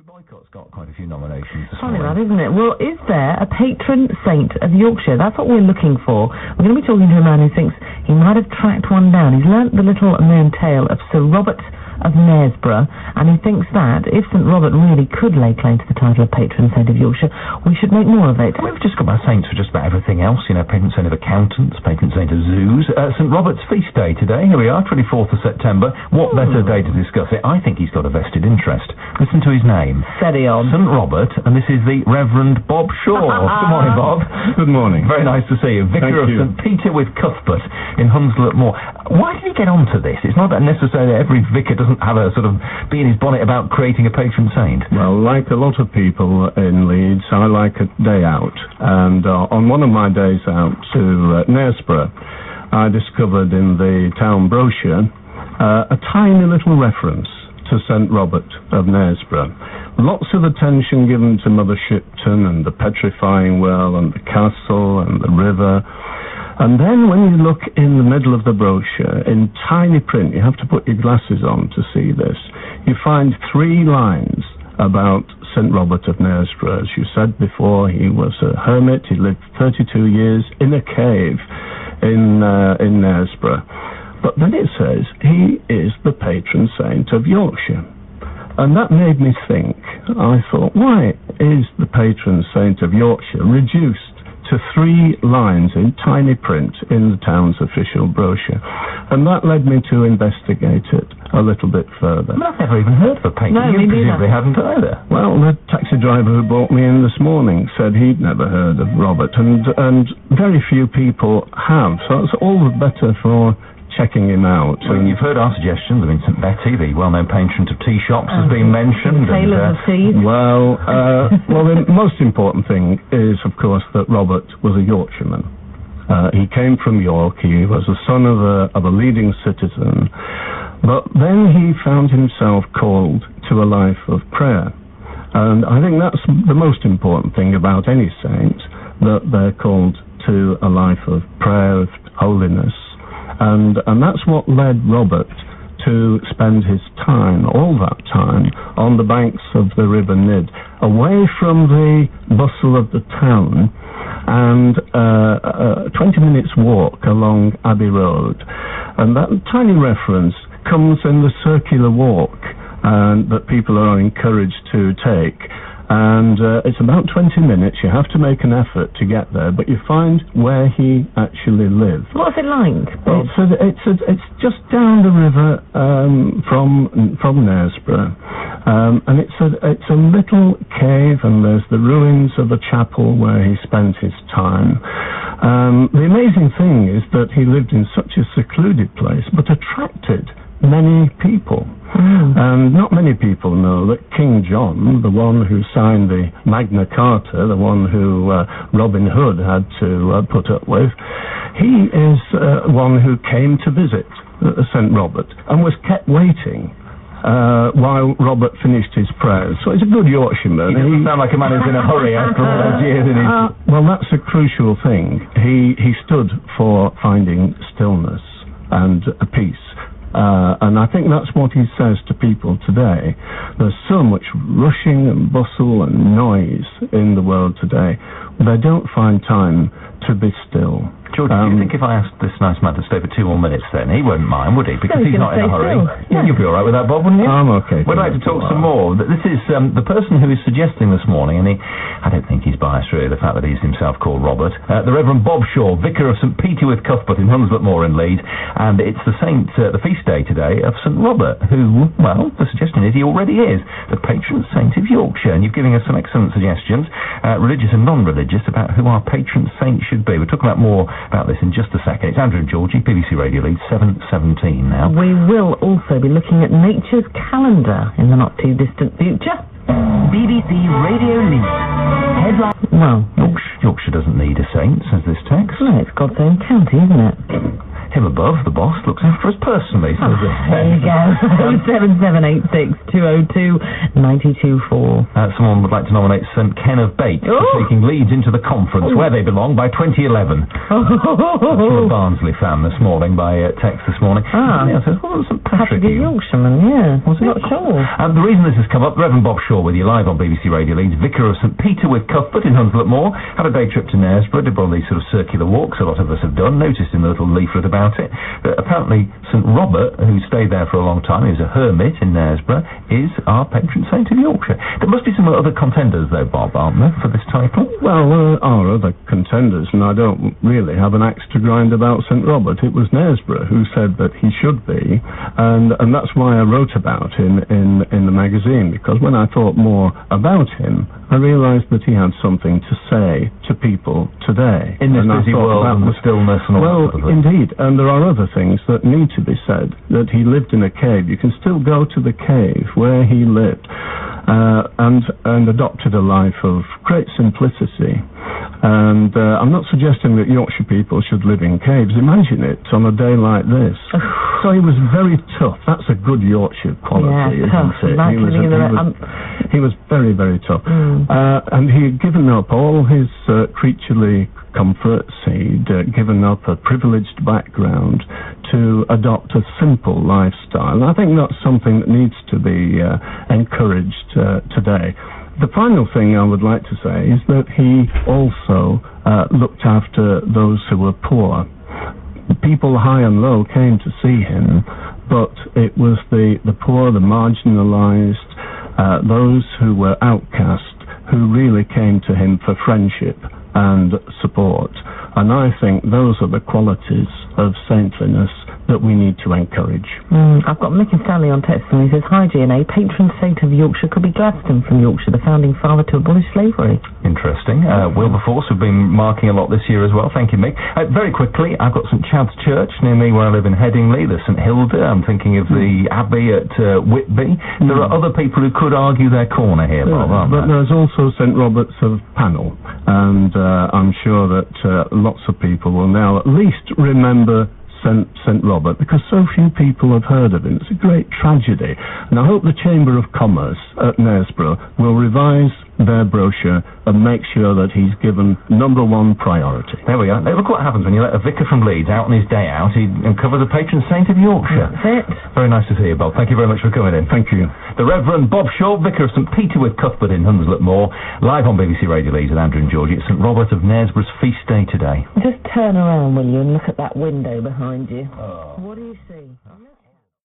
Boycott's got quite a few nominations. Funny that, isn't it? Well, is there a patron saint of Yorkshire? That's what we're looking for. We're going to be talking to a man who thinks he might have tracked one down. He's learnt the little known tale of Sir Robert of Knaresborough, and he thinks that if St Robert really could lay claim to the title of patron saint of Yorkshire, we should make more of it. We've just got our saints for just about everything else, you know, patron saint of accountants, patron saint of zoos. St Robert's feast day today, here we are, 24th of September. What better day to discuss it? I think he's got a vested interest. Listen to his name. Steady on. St Robert, and this is the Reverend Bob Shaw. Good morning, Bob. Good morning. Very nice to see you. Vicar of St Peter with Cuthbert in Hunslet Moor. Why did he get onto this? It's not that necessarily every vicar doesn't have a sort of bee in his bonnet about creating a patron saint. Well, like a lot of people in Leeds, I like a day out. And on one of my days out to Knaresborough, I discovered in the town brochure a tiny little reference to St Robert of Knaresborough. Lots of attention given to Mother Shipton and the petrifying well and the castle and the river. And then when you look in the middle of the brochure, in tiny print, you have to put your glasses on to see this, you find 3 lines about St Robert of Knaresborough. As you said before, he was a hermit. He lived 32 years in a cave in Knaresborough. But then it says he is the patron saint of Yorkshire. And that made me think. I thought, why is the patron saint of Yorkshire reduced to 3 lines in tiny print in the town's official brochure? And that led me to investigate it a little bit further. I've never even heard of a patron. No, you presumably haven't either. Well, the taxi driver who brought me in this morning said he'd never heard of Robert, and very few people have. So it's all the better for checking him out. Well, you've heard our suggestions. I mean, St Betty, the well-known patron of tea shops, has been mentioned. Tailors of teas. Well, the most important thing is, of course, that Robert was a Yorkshireman. He came from York. He was the son of a leading citizen. But then he found himself called to a life of prayer. And I think that's the most important thing about any saint, that they're called to a life of prayer, of holiness. And that's what led Robert to spend his time, all that time, on the banks of the River Nid, away from the bustle of the town, and 20 minutes walk along Abbey Road. And that tiny reference comes in the circular walk that people are encouraged to take. And it's about 20 minutes. You have to make an effort to get there, but you find where he actually lived. What's it like? It's just down the river from Knaresborough, and it's a little cave, and there's the ruins of a chapel where he spent his time. The amazing thing is that he lived in such a secluded place, but attracted many people. And not many people know that King John, the one who signed the Magna Carta, the one who Robin Hood had to put up with, he is one who came to visit St Robert and was kept waiting while Robert finished his prayers. So he's a good Yorkshireman. He doesn't sound like a man who's in a hurry after all those years. Well, that's a crucial thing. He stood for finding stillness and peace. And I think that's what he says to people today. There's so much rushing and bustle and noise in the world today. They don't find time to be still. George, do you think if I asked this nice man to stay for 2 more minutes then, he wouldn't mind, would he? Because he's not in a hurry. Yeah. You'd be all right with that, Bob, wouldn't you? I'm okay. We'd like to talk some more. This is the person who is suggesting this morning, and I don't think he's biased really, the fact that he's himself called Robert, the Reverend Bob Shaw, Vicar of St Peter with Cuthbert in Hunslet Moor in Leeds, and it's the feast day today of St Robert, who, well, the suggestion is he already is the patron saint of Yorkshire, and you've given us some excellent suggestions, religious and non-religious, about who our patron saint should be. We're talking about more about this in just a second. It's Andrew and Georgie, BBC Radio Leeds, 7:17 now. We will also be looking at nature's calendar in the not-too-distant future. BBC Radio Leeds. Headline. Well, Yorkshire doesn't need a saint, says this text. No, it's God's own county, isn't it? him above, the boss, looks after us personally. So there you go. 07786 someone would like to nominate St Ken of Bate for taking Leeds into the conference where they belong by 2011. From a Barnsley fan this morning by text this morning. Yeah, says, St Patrick. Yorkshireman, yeah. Was it? Not sure. The reason this has come up, Reverend Bob Shaw with you live on BBC Radio Leeds, Vicar of St Peter with Cuthbert in Hunslet Moor, had a day trip to Knaresborough, did one of these sort of circular walks a lot of us have done, noticed in the little leaflet about it, that apparently St Robert, who stayed there for a long time, who's a hermit in Knaresborough, is our patron saint of Yorkshire. There must be some other contenders though, Bob, aren't there, for this title? Well, there are other contenders, and I don't really have an axe to grind about St Robert. It was Knaresborough who said that he should be, and that's why I wrote about him in the magazine, because when I thought more about him, I realised that he had something to say to people today. In this busy world and the stillness and all that sort of thing. Indeed, and there are other things that need to be said. That he lived in a cave. You can still go to the cave where he lived and adopted a life of great simplicity. And I'm not suggesting that Yorkshire people should live in caves. Imagine it on a day like this. So he was very tough. That's a good Yorkshire quality, isn't it? He was very, very tough. And he had given up all his creaturely comforts. He'd given up a privileged background to adopt a simple lifestyle. And I think that's something that needs to be encouraged today. The final thing I would like to say is that he also looked after those who were poor. People high and low came to see him, but it was the poor, the marginalised, those who were outcast, who really came to him for friendship and support. And I think those are the qualities of saintliness that we need to encourage. I've got Mick and Stanley on text, and he says, hi GNA, patron saint of Yorkshire could be Gladstone from Yorkshire, the founding father to abolish slavery. Interesting. Wilberforce have been marking a lot this year as well. Thank you, Mick. Very quickly, I've got St Chad's Church near me where I live in Headingley. There's St Hilda. I'm thinking of the Abbey at Whitby. There are other people who could argue their corner here, Bob, aren't there? But there's also St Robert's of Pannell, and I'm sure that lots of people will now at least remember St Robert, because so few people have heard of him. It's a great tragedy. And I hope the Chamber of Commerce at Knaresborough will revise their brochure and make sure that he's given #1 priority. There we are. Look what happens when you let a vicar from Leeds out on his day out. He uncovers the patron saint of Yorkshire. That's it. Very nice to see you, Bob. Thank you very much for coming in. Thank you. The Reverend Bob Shaw, Vicar of St Peter with Cuthbert in Hunslet Moor, live on BBC Radio Leeds with Andrew and Georgie. It's St Robert of Knaresborough's feast day today. Just turn around, will you, and look at that window behind you. What do you see?